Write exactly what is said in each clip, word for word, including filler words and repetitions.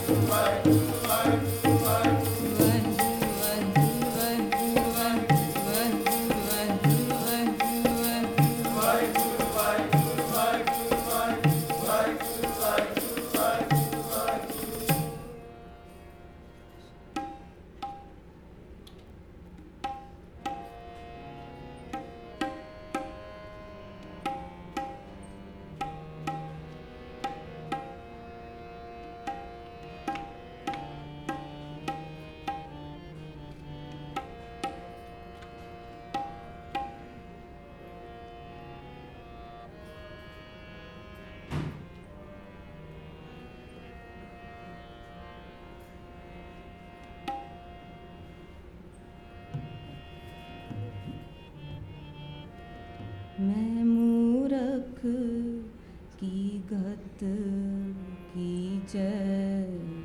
मैं मूरख की गत कीजै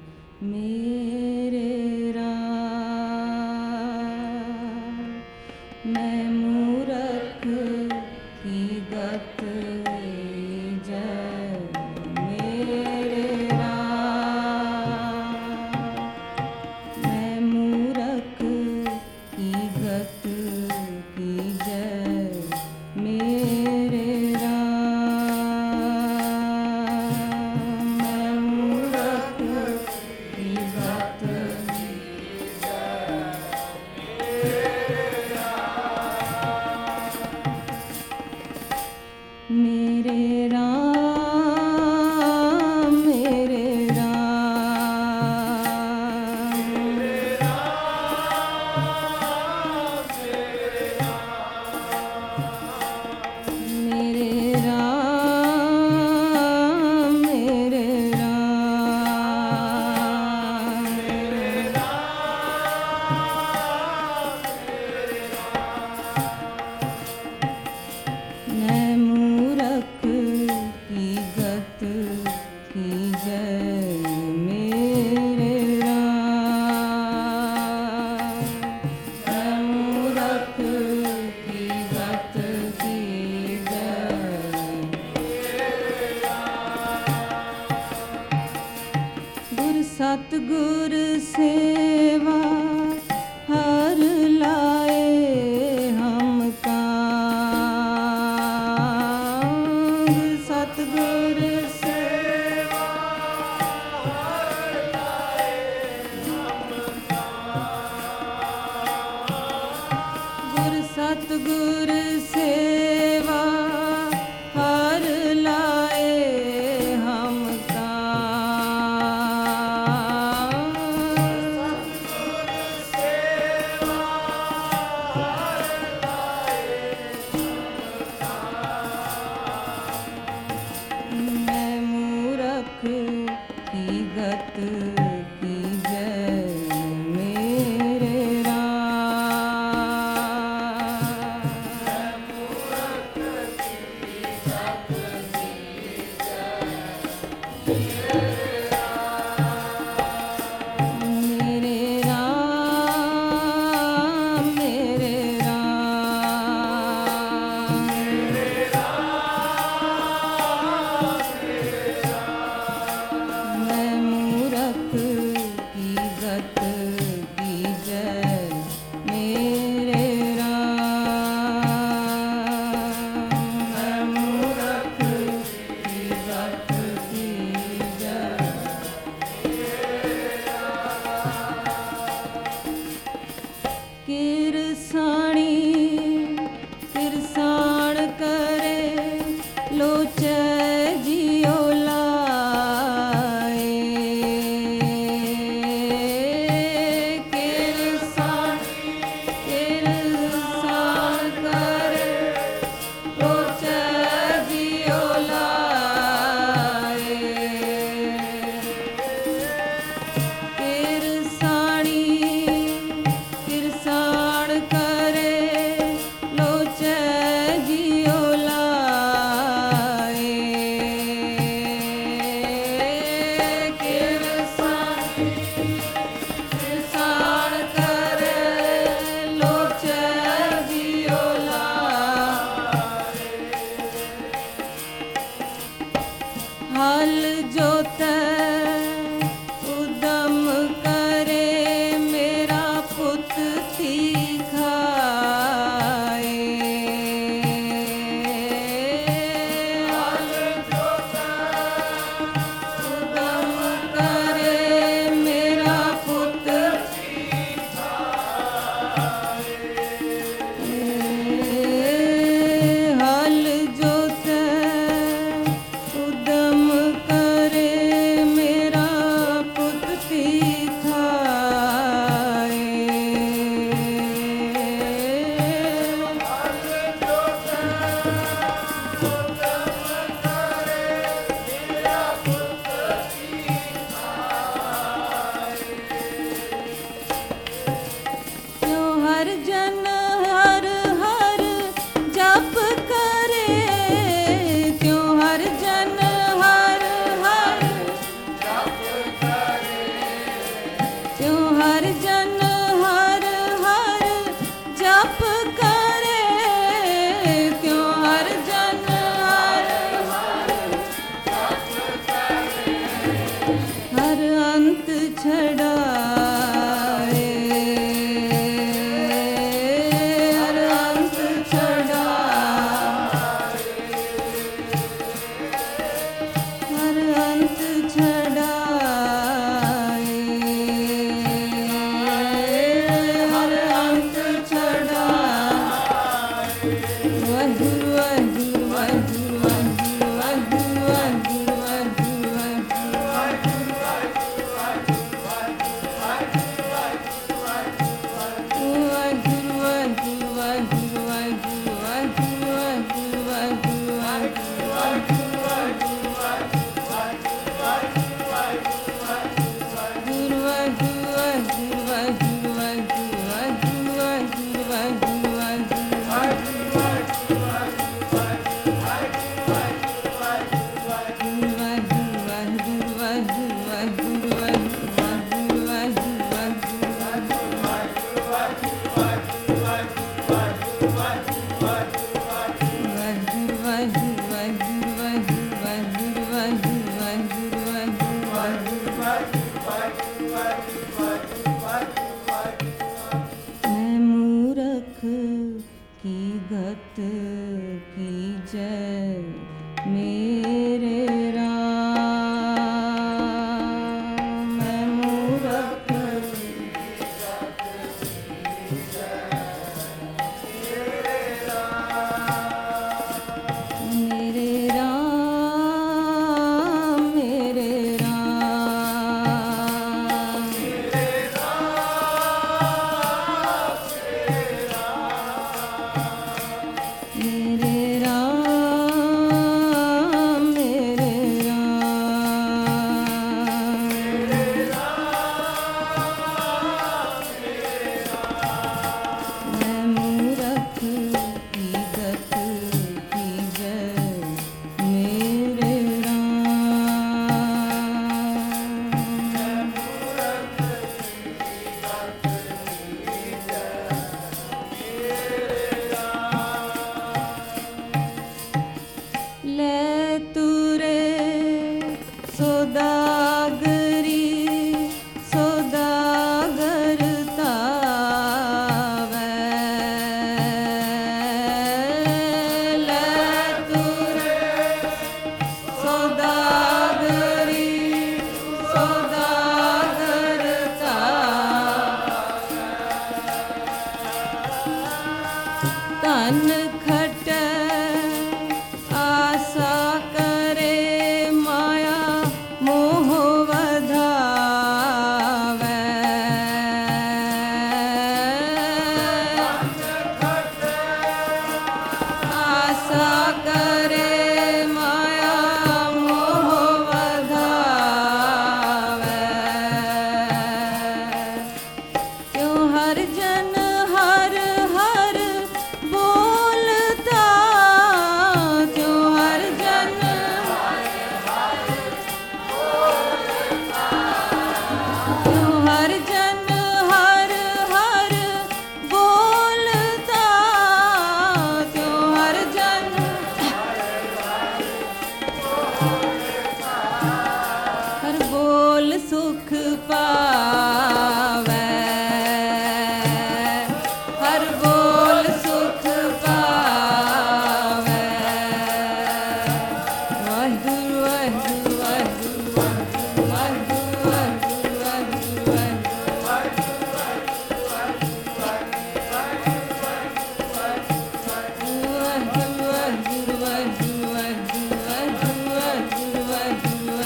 मेरे राम। मैं मूरख की गत कीजै मेरे राम। मैं मूरख की गत कीजै मेरे राम। मैं मूरख की गत मेरे राम मेरे राम। मेरे राम मेरे राम। मैं मूरख की गत कीजै मेरे राम। मैं मूरख की गत कीजै। गुर सतगुर सेवा हर लाए हम काम। गुर सतगुर सेवा हर लाए हम काम। गुर सतगुर सेवा हर लाए हम काम। हर जन हर हर जप करे, त्यों हर जन हर हर जप करे, त्यों हर जन हर हर जप करे, त्यों हर जन हर हर जप करे, हर अंत छड़ाए, हर अंत छड़ाए, हर अंत छड़ाए, हर अंत छड़ाए। वाहिगुरु वाहिगुरु वाहिगुरु वाहिगुरु वाहिगुरु वाहिगुरु मैं मूरख की गत की जय मेरे राम, मैं मूरख की गत की जय मेरे राम, मेरे राम मेरे राम, मेरे मेरे राम मेरे राम, मैं मूरख की गत की जय मेरे राम, ले तुरे सौदागरी सौदागर तावै, ले तुरे सौदागरी सौदागर तावै, तन खटै आशा करे माया मोह वधावै, आशा करे माया मोह वधावै, त्यों हर जन हर हर बोलता, त्यों हर जन त्यों हर जन हर हर बोलता, त्यों हर जन हर बोल सुख पावै, हर बोल सुख पावै। वाहिगुरु वाहिगुरु वाहिगुरु वाहिगुरु वाहिगुरु वाहिगुरु वाहिगुरु वाहिगुरु वाहिगुरु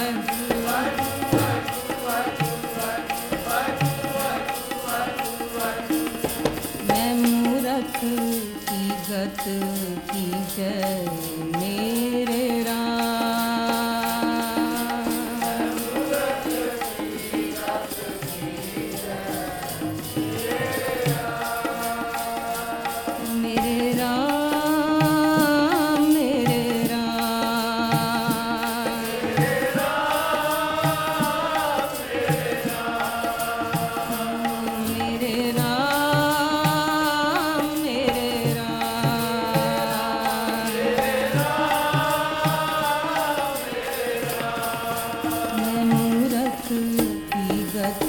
मैं मूरख की गत की जय मेरे राम,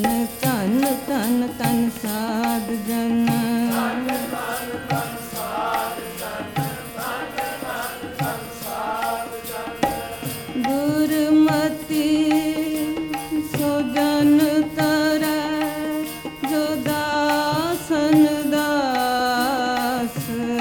धन धन धन धन साध जन गुरमति सो जन तरै जो दासन दास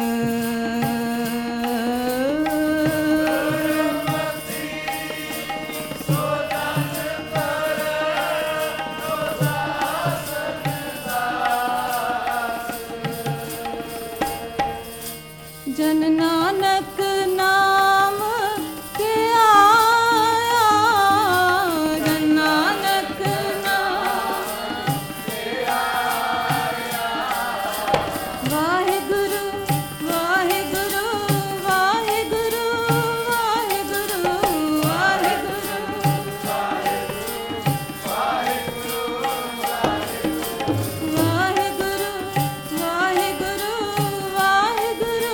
जन नानक नाम के आया जन नानक नाम के आया वाहिगुरु वाहिगुरु वाहिगुरु वाहिगुरु वाहिगुरु वाहिगुरु वाहिगुरु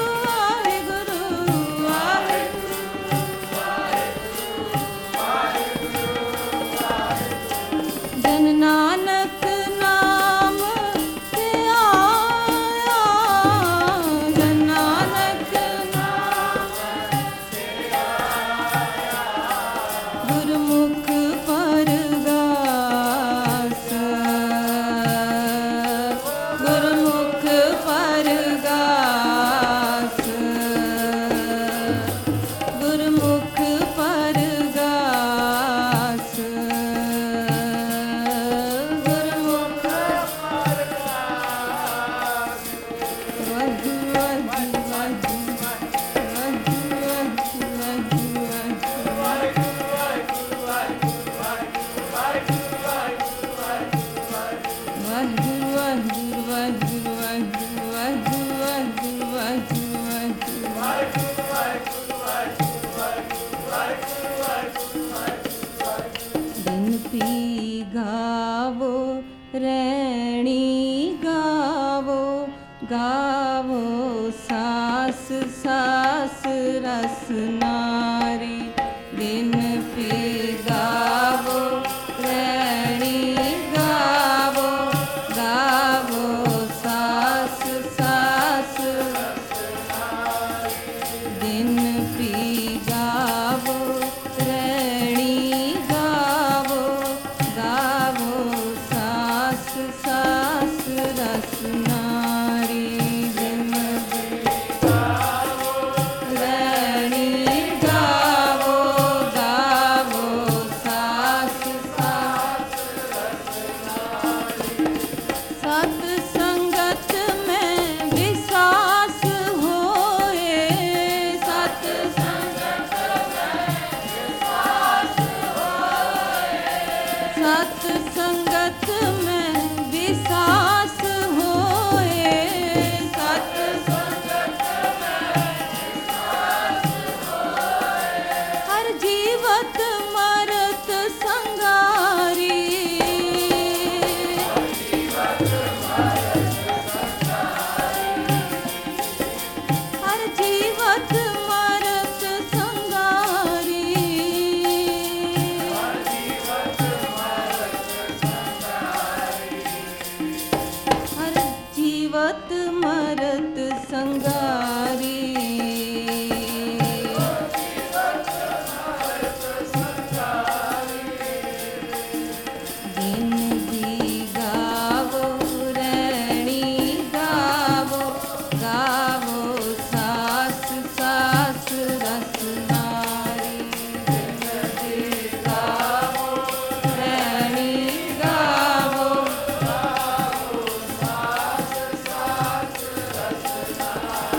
जन नानक नाम के आया जन नानक नाम के आया गुरमुख परगास गुरमुख परगास गुरमुख परगास दिन पी गावो रैणी गावो गावो सास सास रस नारी दिन पी गावो रैणी गावो गावो सास सास दिन पी गावो रैणी गावो गावो सास सास रस नारी दिन पी गावो रैणी गावो गावो सास सास सत संगत में विश्वास होए सत संगत में विश्वास होए सत संगत में विश्वास होए सत संगत में विश्वास होए हर जीवत मरत संगारी हर जीवत मरत संगारी हर जीवत मरत संगारी दिन दी गावो रैणी गावो गावो सास सास रस नारी दिन दी गावो रैणी गावो गावो सास सास रस नारी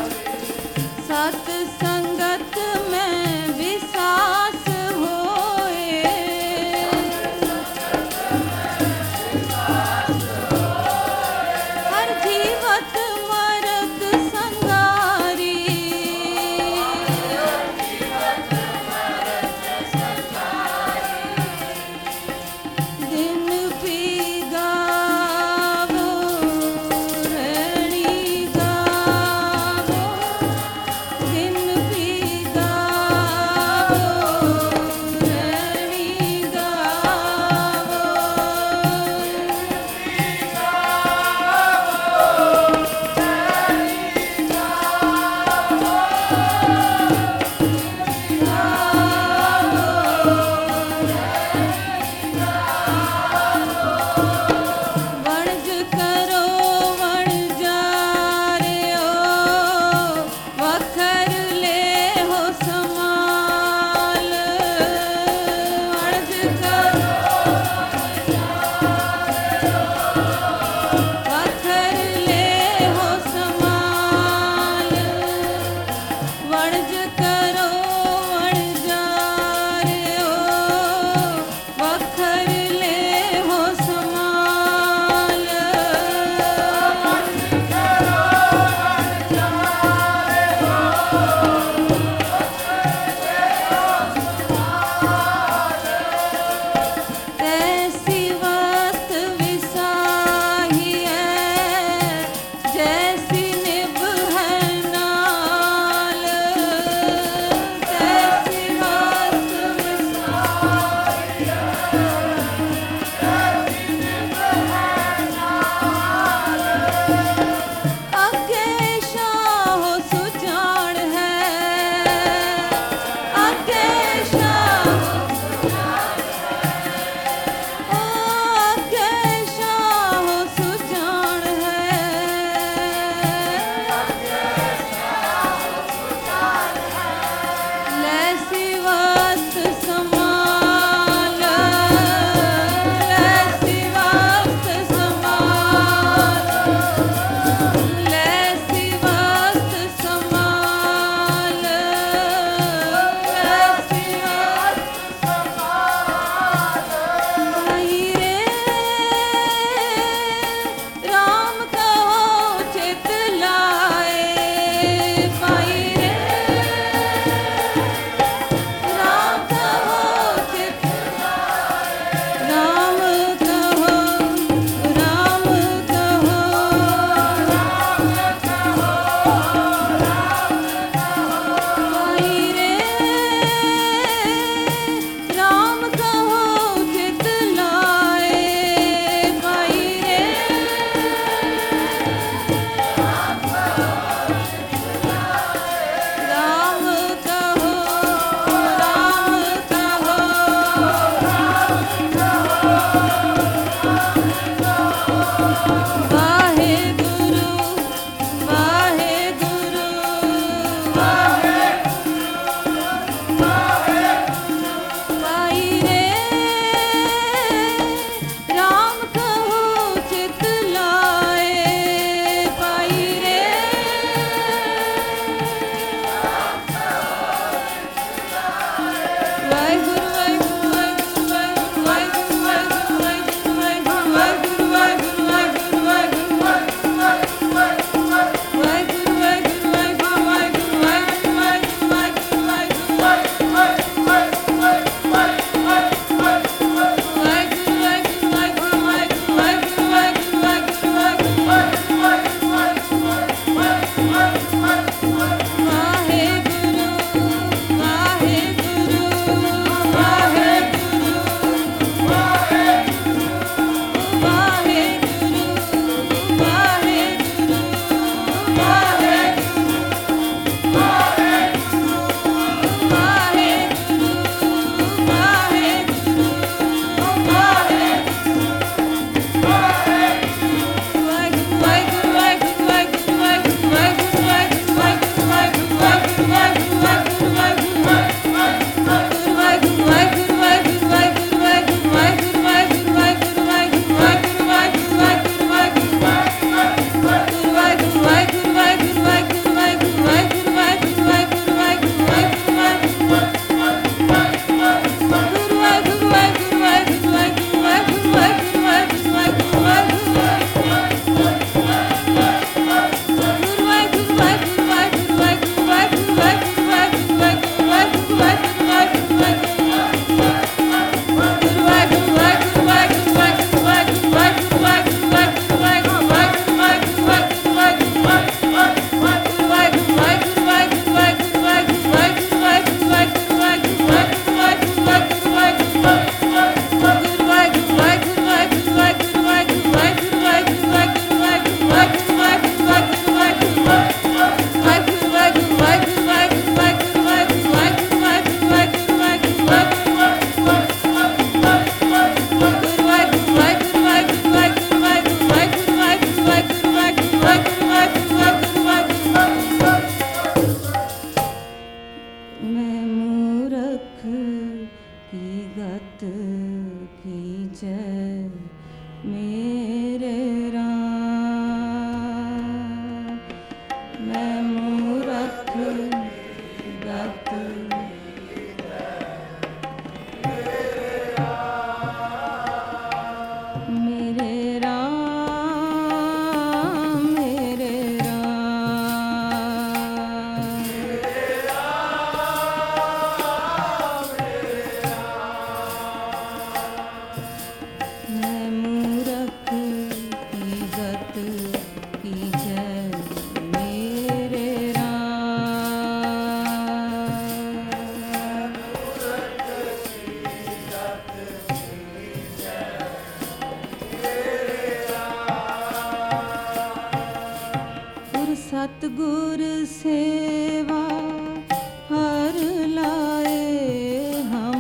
सतगुर सेवा हर लाए हम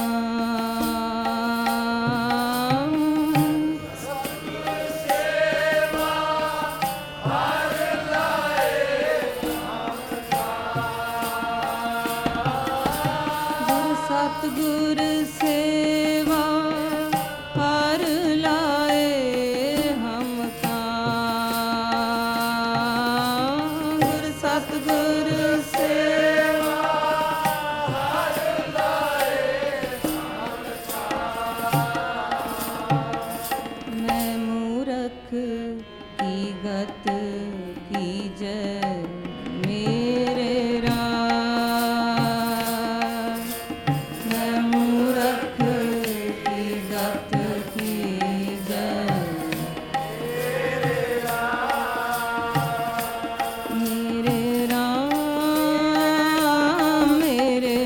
काम। गुर सतगुर सेवा हर लाए हम काम। गुर सतगुर सेवा हर लाए हम काम। मैं मूरख की गत कीजै मेरे राम। मैं मूरख की गत कीजै मेरे राम। मेरे राम मेरे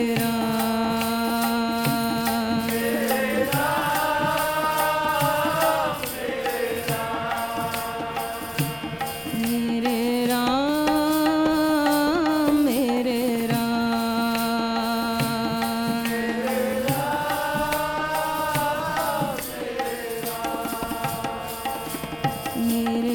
राम। मेरे राम मेरे राम। मेरे